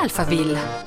Alphaville.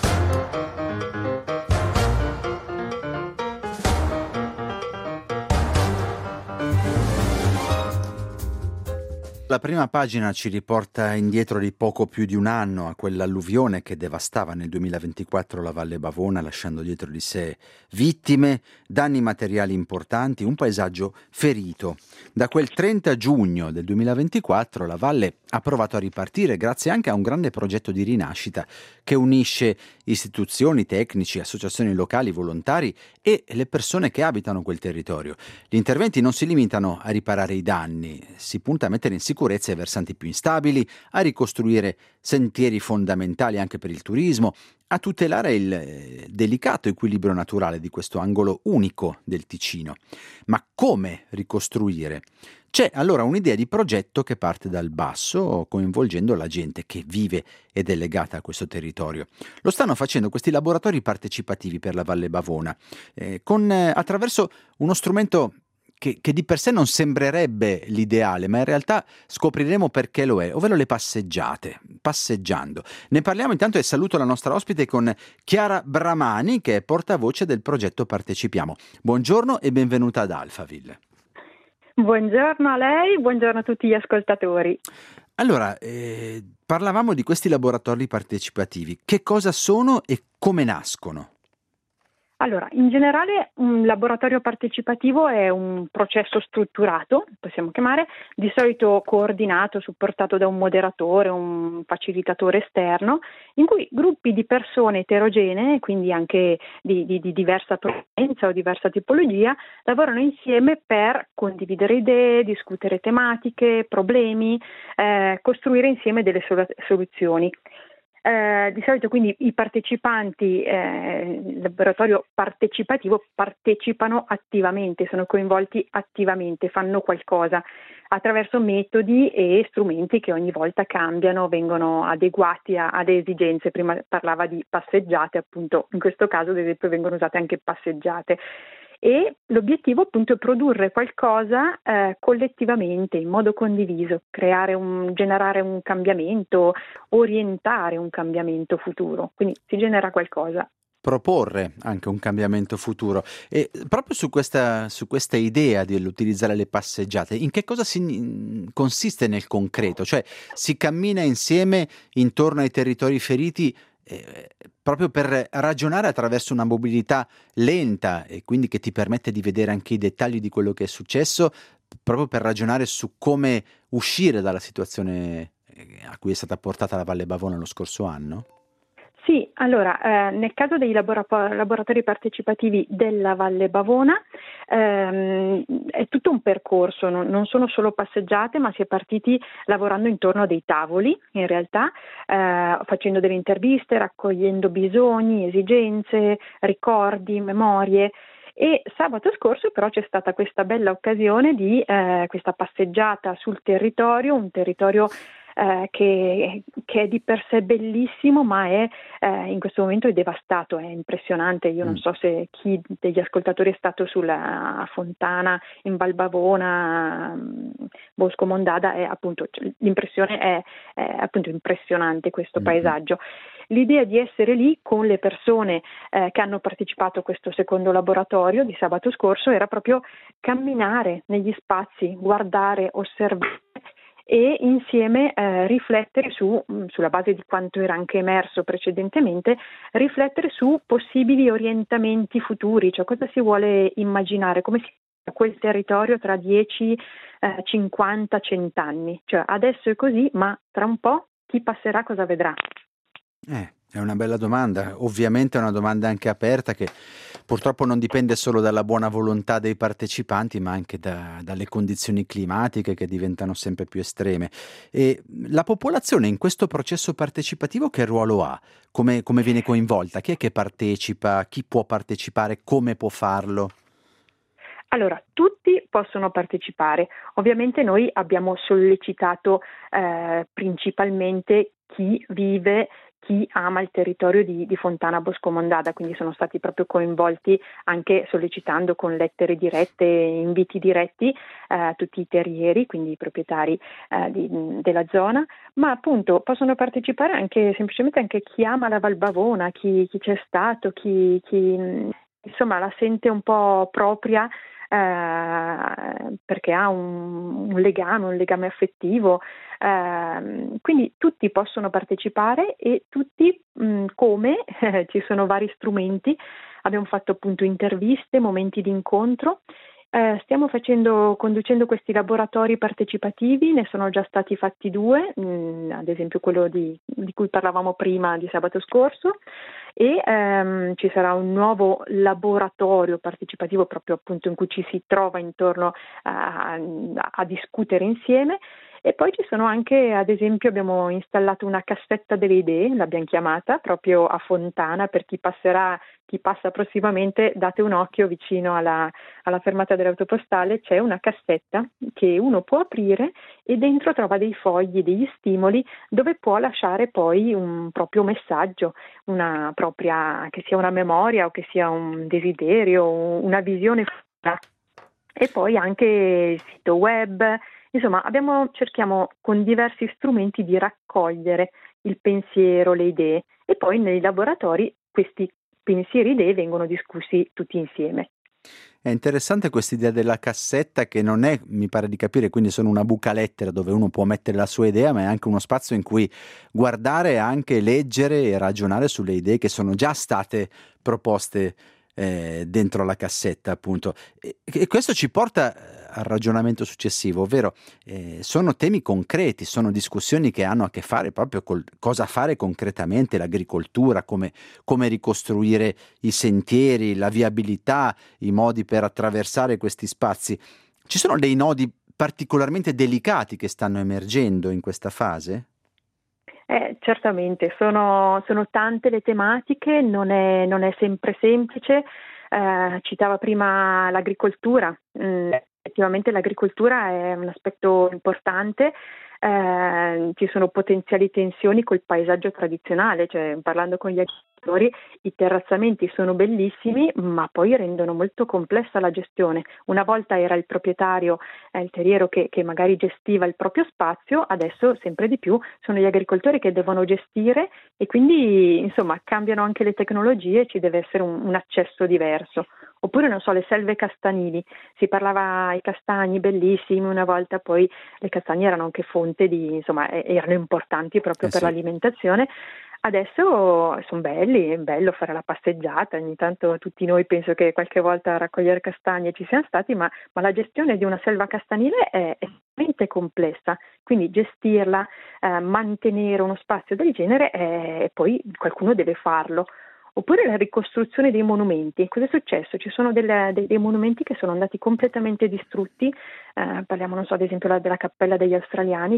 La prima pagina ci riporta indietro di poco più di un anno a quell'alluvione che devastava nel 2024 la Valle Bavona, lasciando dietro di sé vittime, danni materiali importanti, un paesaggio ferito. Da quel 30 giugno del 2024 la Valle ha provato a ripartire grazie anche a un grande progetto di rinascita che unisce istituzioni, tecnici, associazioni locali, volontari e le persone che abitano quel territorio. Gli interventi non si limitano a riparare i danni, si punta a mettere in sicurezza i versanti più instabili, a ricostruire sentieri fondamentali anche per il turismo, a tutelare il delicato equilibrio naturale di questo angolo unico del Ticino. Ma come ricostruire? C'è allora un'idea di progetto che parte dal basso, coinvolgendo la gente che vive ed è legata a questo territorio. Lo stanno facendo questi laboratori partecipativi per la Valle Bavona, attraverso uno strumento che di per sé non sembrerebbe l'ideale, ma in realtà scopriremo perché lo è, ovvero le passeggiate, passeggiando. Ne parliamo intanto e saluto la nostra ospite con Chiara Bramani, che è portavoce del progetto Partecipiamo. Buongiorno e benvenuta ad Alphaville. Buongiorno a lei, buongiorno a tutti gli ascoltatori. Allora, parlavamo di questi laboratori partecipativi. Che cosa sono e come nascono? Allora, in generale un laboratorio partecipativo è un processo strutturato, possiamo chiamare, di solito coordinato, supportato da un moderatore, un facilitatore esterno, in cui gruppi di persone eterogenee, quindi anche di diversa provenienza o diversa tipologia, lavorano insieme per condividere idee, discutere tematiche, problemi, costruire insieme delle soluzioni. Di solito quindi i partecipanti il laboratorio partecipativo partecipano attivamente, sono coinvolti attivamente, fanno qualcosa attraverso metodi e strumenti che ogni volta cambiano, vengono adeguati ad esigenze. Prima parlava di passeggiate, appunto in questo caso ad esempio vengono usate anche passeggiate. E l'obiettivo appunto è produrre qualcosa collettivamente, in modo condiviso, generare un cambiamento, orientare un cambiamento futuro, quindi si genera qualcosa. Proporre anche un cambiamento futuro. E proprio su questa idea di utilizzare le passeggiate, in che cosa consiste nel concreto? Cioè si cammina insieme intorno ai territori feriti proprio per ragionare attraverso una mobilità lenta e quindi che ti permette di vedere anche i dettagli di quello che è successo, proprio per ragionare su come uscire dalla situazione a cui è stata portata la Valle Bavona lo scorso anno? Sì, allora nel caso dei laboratori partecipativi della Valle Bavona è tutto un percorso, non sono solo passeggiate, ma si è partiti lavorando intorno a dei tavoli, in realtà facendo delle interviste, raccogliendo bisogni, esigenze, ricordi, memorie. E sabato scorso però c'è stata questa bella occasione di questa passeggiata sul territorio, un territorio che è di per sé bellissimo, ma in questo momento è devastato, è impressionante. Io non so se chi degli ascoltatori è stato sulla Fontana in Val Bavona, Bosco Mondada, appunto l'impressione è appunto impressionante questo paesaggio. L'idea di essere lì con le persone che hanno partecipato a questo secondo laboratorio di sabato scorso era proprio camminare negli spazi, guardare, osservare e insieme riflettere sulla base di quanto era anche emerso precedentemente, riflettere su possibili orientamenti futuri, cioè cosa si vuole immaginare, come si fa quel territorio tra 10, 50, 100 anni, cioè adesso è così, ma tra un po' chi passerà cosa vedrà? È una bella domanda, ovviamente è una domanda anche aperta che purtroppo non dipende solo dalla buona volontà dei partecipanti, ma anche dalle condizioni climatiche che diventano sempre più estreme. E la popolazione in questo processo partecipativo che ruolo ha? Come viene coinvolta? Chi è che partecipa? Chi può partecipare? Come può farlo? Allora, tutti possono partecipare. Ovviamente noi abbiamo sollecitato principalmente chi vive, chi ama il territorio di Fontana Boscomondada, quindi sono stati proprio coinvolti anche sollecitando con lettere dirette e inviti diretti tutti i terrieri, quindi i proprietari della zona, ma appunto possono partecipare anche semplicemente anche chi ama la Val Bavona, chi c'è stato, chi insomma la sente un po' propria perché ha un legame affettivo, quindi tutti possono partecipare e tutti come ci sono vari strumenti, abbiamo fatto appunto interviste, momenti di incontro. Stiamo conducendo questi laboratori partecipativi, ne sono già stati fatti 2, ad esempio quello di cui parlavamo prima di sabato scorso, e ci sarà un nuovo laboratorio partecipativo proprio appunto in cui ci si trova intorno a discutere insieme. E poi ci sono anche, ad esempio, abbiamo installato una cassetta delle idee, l'abbiamo chiamata, proprio a Fontana, per chi passa prossimamente, date un occhio vicino alla fermata dell'autopostale, c'è una cassetta che uno può aprire e dentro trova dei fogli, degli stimoli, dove può lasciare poi un proprio messaggio, una propria, che sia una memoria o che sia un desiderio, una visione futura. E poi anche il sito web. Insomma, cerchiamo con diversi strumenti di raccogliere il pensiero, le idee, e poi nei laboratori questi pensieri e idee vengono discussi tutti insieme. È interessante quest'idea della cassetta, che non è, mi pare di capire, quindi sono una buca lettera dove uno può mettere la sua idea, ma è anche uno spazio in cui guardare, anche leggere e ragionare sulle idee che sono già state proposte dentro la cassetta, appunto. E questo ci porta al ragionamento successivo, ovvero sono temi concreti, sono discussioni che hanno a che fare proprio con cosa fare concretamente, l'agricoltura, come ricostruire i sentieri, la viabilità, i modi per attraversare questi spazi. Ci sono dei nodi particolarmente delicati che stanno emergendo in questa fase? Certamente, sono tante le tematiche, non è sempre semplice. Citava prima l'agricoltura, effettivamente l'agricoltura è un aspetto importante. Ci sono potenziali tensioni col paesaggio tradizionale, cioè parlando con gli agricoltori, i terrazzamenti sono bellissimi, ma poi rendono molto complessa la gestione. Una volta era il proprietario, il terriero che magari gestiva il proprio spazio, adesso sempre di più sono gli agricoltori che devono gestire, e quindi insomma cambiano anche le tecnologie, ci deve essere un accesso diverso. Oppure, non so, le selve castanili, si parlava ai castagni bellissimi una volta, poi le castagne erano anche fonte erano importanti proprio per Sì. l'alimentazione. Adesso sono belli, è bello fare la passeggiata, ogni tanto tutti noi penso che qualche volta a raccogliere castagne ci siamo stati, ma la gestione di una selva castanile è estremamente complessa, quindi gestirla, mantenere uno spazio del genere, poi qualcuno deve farlo. Oppure la ricostruzione dei monumenti. Cosa è successo? Ci sono dei monumenti che sono andati completamente distrutti, parliamo, non so, ad esempio della Cappella degli Australiani,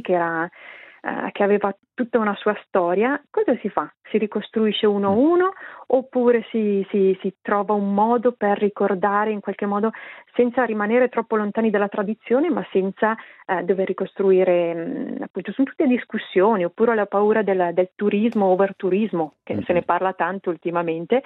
che aveva tutta una sua storia. Cosa si fa? Si ricostruisce uno a uno, oppure si trova un modo per ricordare in qualche modo, senza rimanere troppo lontani dalla tradizione, ma senza dover ricostruire, appunto, sono tutte discussioni. Oppure la paura del turismo, overturismo, che se ne parla tanto ultimamente,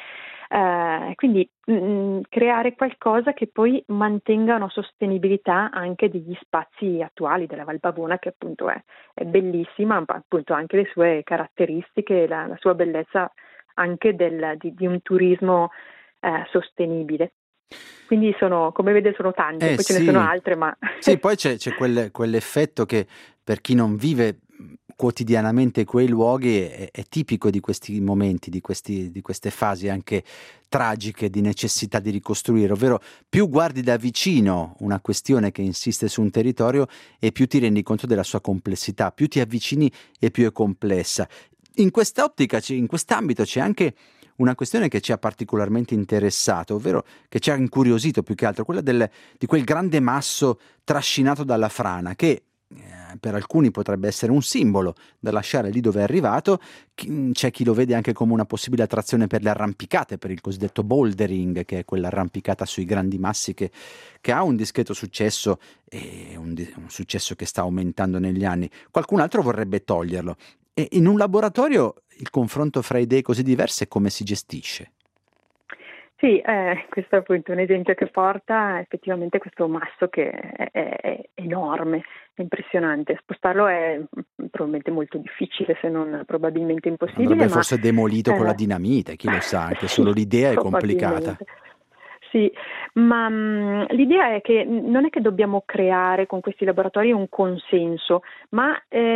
quindi creare qualcosa che poi mantenga una sostenibilità anche degli spazi attuali della Val Bavona, che appunto è bellissima, ma appunto anche le sue caratteristiche, la sua bellezza anche di un turismo sostenibile. Quindi come vede sono tante, poi ce ne sono altre, ma... Sì, poi c'è quell'effetto che per chi non vive quotidianamente quei luoghi è tipico di questi momenti, di queste fasi anche tragiche di necessità di ricostruire, ovvero più guardi da vicino una questione che insiste su un territorio e più ti rendi conto della sua complessità, più ti avvicini e più è complessa. In quest'ottica, in quest'ambito c'è anche una questione che ci ha particolarmente interessato, ovvero che ci ha incuriosito più che altro, quella di quel grande masso trascinato dalla frana, che per alcuni potrebbe essere un simbolo da lasciare lì dove è arrivato. C'è chi lo vede anche come una possibile attrazione per le arrampicate, per il cosiddetto bouldering, che è quell'arrampicata sui grandi massi che ha un discreto successo, e un successo che sta aumentando negli anni. Qualcun altro vorrebbe toglierlo. E in un laboratorio il confronto fra idee così diverse come si gestisce? Sì, questo è appunto un esempio che porta effettivamente questo masso che è enorme, è impressionante. Spostarlo è probabilmente molto difficile, se non probabilmente impossibile, Andrebbe ma forse demolito con la eh, dinamite, chi lo sa, anche sì, solo l'idea è complicata. probabilmente. Sì, ma l'idea è che non è che dobbiamo creare con questi laboratori un consenso, ma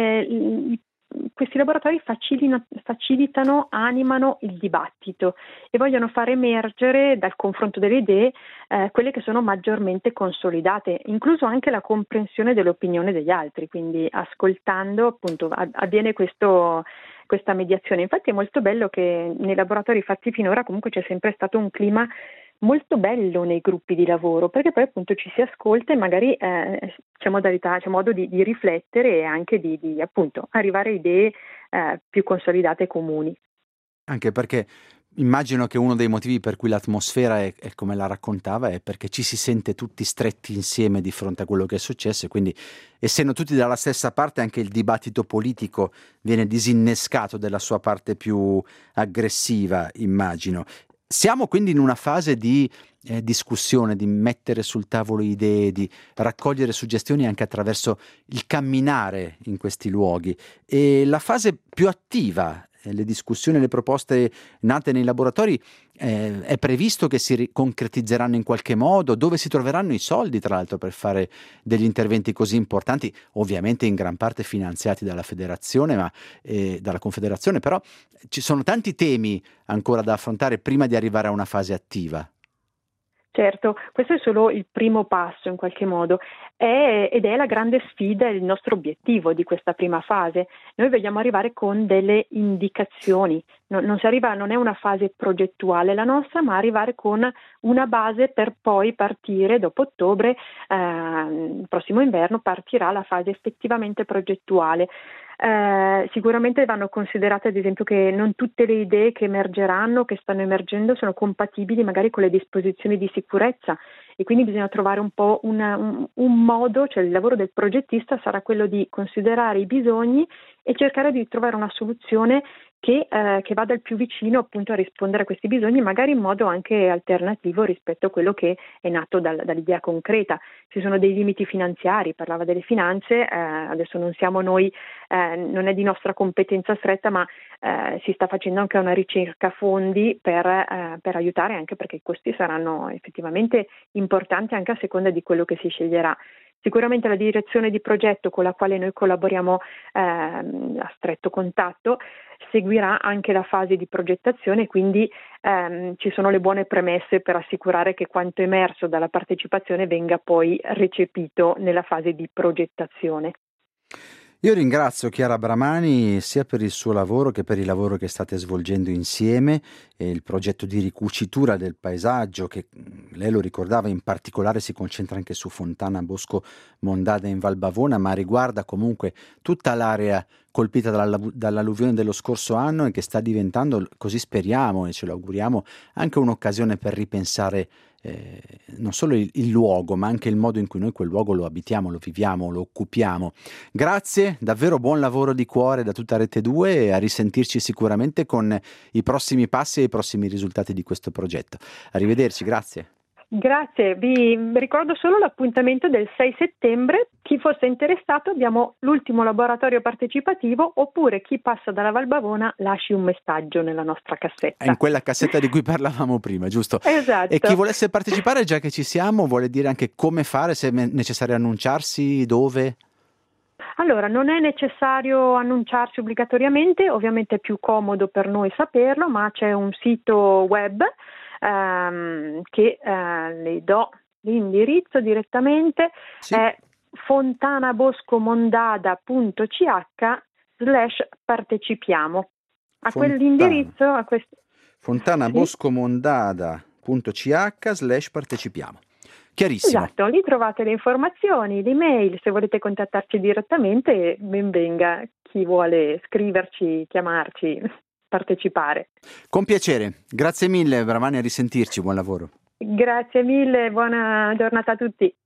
questi laboratori facilitano, animano il dibattito e vogliono far emergere dal confronto delle idee quelle che sono maggiormente consolidate, incluso anche la comprensione dell'opinione degli altri, quindi ascoltando appunto avviene questa mediazione. Infatti è molto bello che nei laboratori fatti finora comunque c'è sempre stato un clima molto bello nei gruppi di lavoro, perché poi appunto ci si ascolta e magari c'è modalità, c'è modo di riflettere e anche di appunto arrivare a idee più consolidate e comuni. Anche perché immagino che uno dei motivi per cui l'atmosfera è come la raccontava è perché ci si sente tutti stretti insieme di fronte a quello che è successo e quindi essendo tutti dalla stessa parte anche il dibattito politico viene disinnescato della sua parte più aggressiva, immagino. Siamo quindi in una fase di discussione, di mettere sul tavolo idee, di raccogliere suggestioni anche attraverso il camminare in questi luoghi. E la fase più attiva, le discussioni e le proposte nate nei laboratori, è previsto che si concretizzeranno in qualche modo? Dove si troveranno i soldi, tra l'altro, per fare degli interventi così importanti, ovviamente in gran parte finanziati dalla federazione, dalla confederazione, però ci sono tanti temi ancora da affrontare prima di arrivare a una fase attiva. Certo, questo è solo il primo passo in qualche modo ed è la grande sfida e il nostro obiettivo di questa prima fase. Noi vogliamo arrivare con delle indicazioni, non si arriva, non è una fase progettuale la nostra, ma arrivare con una base per poi partire dopo ottobre, il prossimo inverno partirà la fase effettivamente progettuale. Sicuramente vanno considerate ad esempio che non tutte le idee che emergeranno, che stanno emergendo, sono compatibili magari con le disposizioni di sicurezza e quindi bisogna trovare un po' un modo, cioè il lavoro del progettista sarà quello di considerare i bisogni e cercare di trovare una soluzione che vada il più vicino appunto a rispondere a questi bisogni, magari in modo anche alternativo rispetto a quello che è nato dall'idea concreta. Ci sono dei limiti finanziari, parlava delle finanze, adesso non siamo noi, non è di nostra competenza stretta, ma si sta facendo anche una ricerca fondi per aiutare, anche perché i costi saranno effettivamente importanti anche a seconda di quello che si sceglierà. Sicuramente la direzione di progetto con la quale noi collaboriamo a stretto contatto seguirà anche la fase di progettazione, quindi ci sono le buone premesse per assicurare che quanto emerso dalla partecipazione venga poi recepito nella fase di progettazione. Io ringrazio Chiara Bramani sia per il suo lavoro che per il lavoro che state svolgendo insieme e il progetto di ricucitura del paesaggio che lei lo ricordava in particolare si concentra anche su Fontana Bosco Mondada in Val Bavona, ma riguarda comunque tutta l'area colpita dall'alluvione dello scorso anno e che sta diventando, così speriamo e ce lo auguriamo, anche un'occasione per ripensare non solo il luogo, ma anche il modo in cui noi quel luogo lo abitiamo, lo viviamo, lo occupiamo. Grazie, davvero buon lavoro di cuore da tutta Rete 2 e a risentirci sicuramente con i prossimi passi e i prossimi risultati di questo progetto. Arrivederci, grazie. Grazie, vi ricordo solo l'appuntamento del 6 settembre, chi fosse interessato abbiamo l'ultimo laboratorio partecipativo oppure chi passa dalla Val Bavona lasci un messaggio nella nostra cassetta. È in quella cassetta di cui parlavamo prima, giusto? Esatto. E chi volesse partecipare, già che ci siamo, vuole dire anche come fare, se è necessario annunciarsi, dove? Allora, non è necessario annunciarsi obbligatoriamente, ovviamente è più comodo per noi saperlo, ma c'è un sito web che le do l'indirizzo direttamente, Sì. è fontanaboscomondada.ch/partecipiamo. A quell'indirizzo, fontanaboscomondada.ch/partecipiamo. Chiarissimo. Esatto, lì trovate le informazioni, l'email, se volete contattarci direttamente, ben venga chi vuole scriverci, chiamarci, partecipare. Con piacere, grazie mille Bramani, a risentirci, buon lavoro. Grazie mille, buona giornata a tutti.